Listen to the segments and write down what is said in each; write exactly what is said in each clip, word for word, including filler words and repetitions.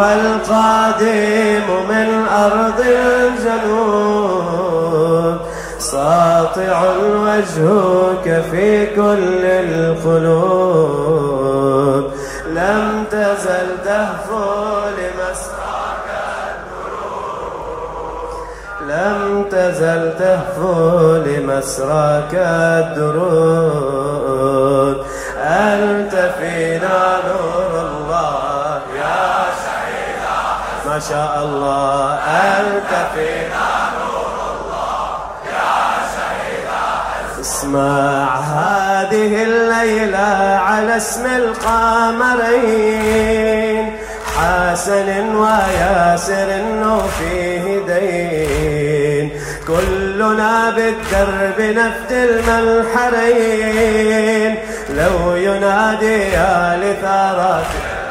أيها القادم من أرض الجنوب ساطع وجهك في كل القلوب لم تزل تهفو لمسراك الدروب لم تزل تهفو لمسراك الدروب أنت فينا نور الله يا شهيد ما شاء الله أنت فينا نور الله يا شهيد اسمع هذه الليلة على اسم القمرين حسن وياسر وفيه دين كلنا بالدرب نفد المنحرين لو ينادي يا لثارات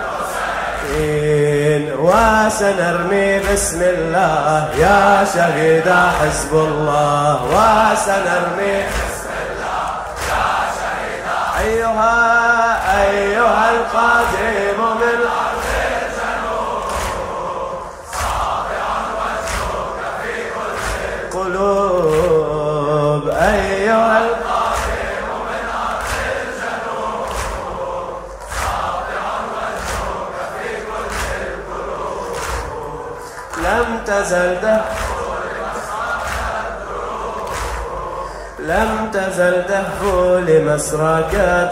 الحسين وسنرمي بسم الله يا شهيد حزب الله وسنرمي بسم الله يا شهيد أيها أيها القادم من أرض الجنوب ساطعا وجهك في كل القلوب أيها القادم من أرض الجنوب ساطعا وجهك في كل القلوب لم تزل تهفو لمسراك الدروب لم تزل تهفو لمسراك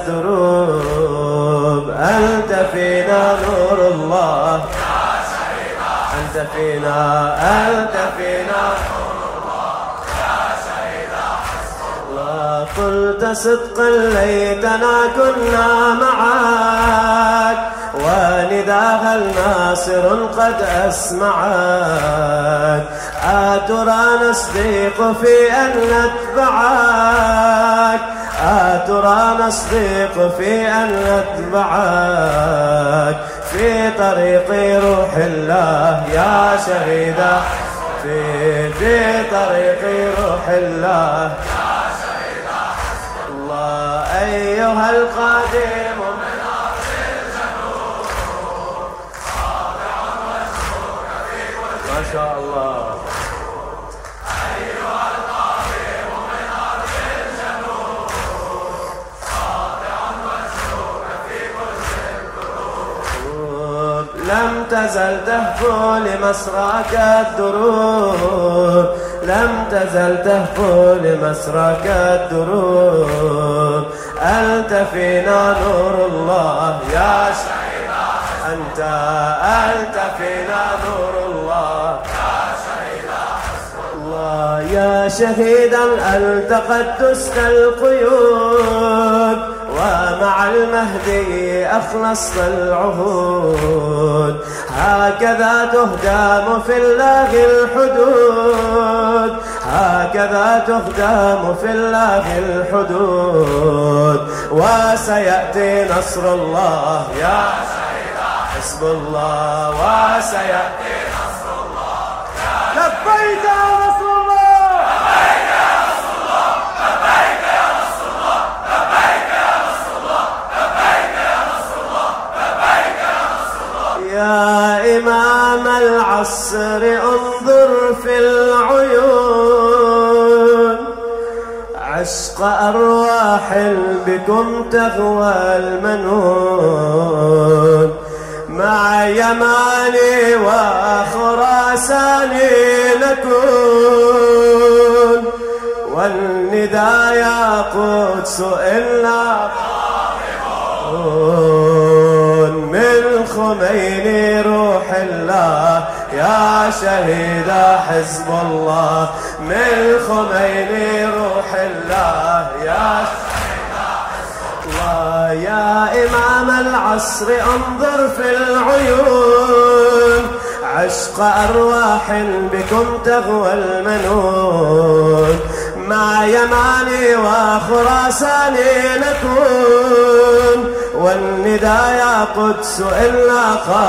الدروب أنت فينا نور الله يا شهيد أنت فينا أنت فينا نور الله يا شهيد الله قلت صدقا ليتنا كنا معك ونداها الناصر قد أسمعك أترى نصدق في أن نتبعك أترى نصدق في أن نتبعك في طريق روح الله يا شهيدا في في طريق روح الله يا شهيدا الله أيها القادم من أرض الجنوب ساطعا وجهك في كل ما شاء الله أيها القادم من أرض الجنوب ساطعا وجهك في كل القلوب لم تزل تهفو لمسراك الدروب لم تزل تهفو لمسراك الدروب أنت فينا نور الله يا شهيد أنت أنت فينا نور الله يا شهيد الله يا شهيدا أنت قد دست القيود ومع المهدي أخلصت العهود هكذا تهدم في الله الحدود هكذا تهدم في الله الحدود وسيأتي نصر الله يا شهيد حزب الله وسيأتي نصر الله لبيك يا نصر الله لبيك يا نصر الله لبيك يا نصر الله لبيك يا نصر الله لبيك يا نصر الله لبيك يا نصر الله يا إمام العصر انظر في العيون عشق أرواح بكم تغوى المنون مع يماني وخراساني نكون والندى يا قدس إلا قائمون من خميني روح الله يا شهيد حزب الله من خميني روح الله يا شهيد حزب الله يا إمام العصر انظر في العيون عشق أرواح بكم تغوى المنون مع يماني وخراساني نكون والندى يا قدس إلا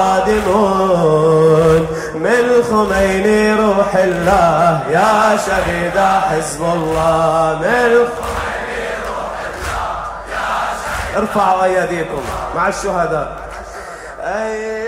قادمون من خميني روح الله يا شهيد حزب الله من خميني روح الله يا شهيد ارفعوا أيديكم مع الشهداء. أي